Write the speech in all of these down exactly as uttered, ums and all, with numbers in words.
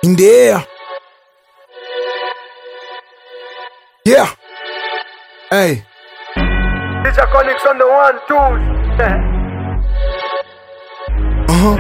In the air. Yeah. Hey. D J Konix on the one, two. Uh-huh.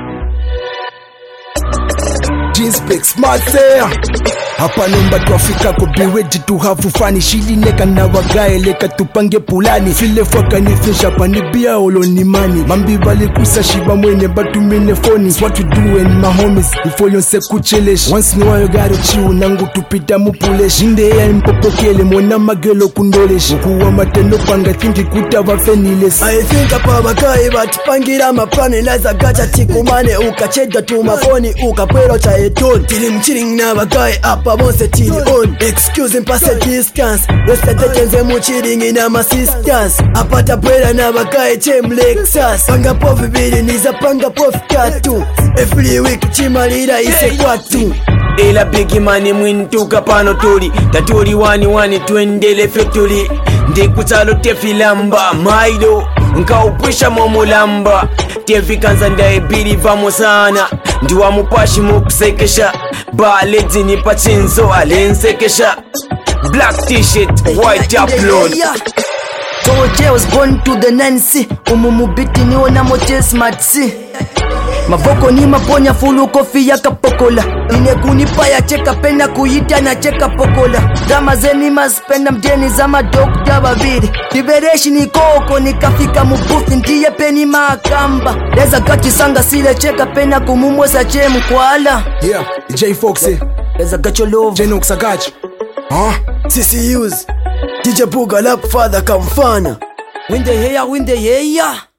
Jeans Big Smart there. Hapa nomba tuafika ko be ready to have fun. Shili neka na wagae leka tupange pulani. File faka ni fisha pani bia olo ni money. Mambi bali kusa shiba mwene batu mine phone. It's what we do and my homies. Before you say kuchelesh. Once in a while you gotta chill. Nangu tupita mupulesh. Inde ya mpopokele mwana magelo kundolesh. Ukuwa mateno panga thinki kutava feniles. I think apa bakai batipangira mapani. Laza gacha tikumane ukacheda tu mafoni. Ukapwelo cha eton. Tilim chilling na bakai apa bonse tili on. Excuse him pass a distance. Yesterday tenze muchiring ina ma sisters. Apata pwela na bakai chem Lexus. Panga pofi bili niza panga pofi katu. Every week chimalira ise kwatu. Ela bigi mani mwintuka pano tuli. Taturi wani wani tuendele fetuli. Ndikutalo tefilamba maido. Nka upwisha momulamba. Tefi kanza ndaibili vamo sana. Ndiwa mupashi mukusekesha. Ba lezi nipa chinzo alensekesha. Black t-shirt, white upload. Toje was born to the Nancy. Umumubiti niona moche smart si. Mavoko ni maponya fulu kofi ya kapokola. Ine kunipa ya cheka pena kuyita na cheka pokola. Zama zeni maspenda mjeni zama dokta babidi. Libereshi ni koko nikafika mubuthi ndiye peni makamba. Leza kati sanga sile cheka pena kumumwesa chemu kwala. Yeah, J Foxy. Leza gacho love. J Nox Agachi. Huh? C C U's. D J Buga lap father kamfana. Win the hair, win the hair.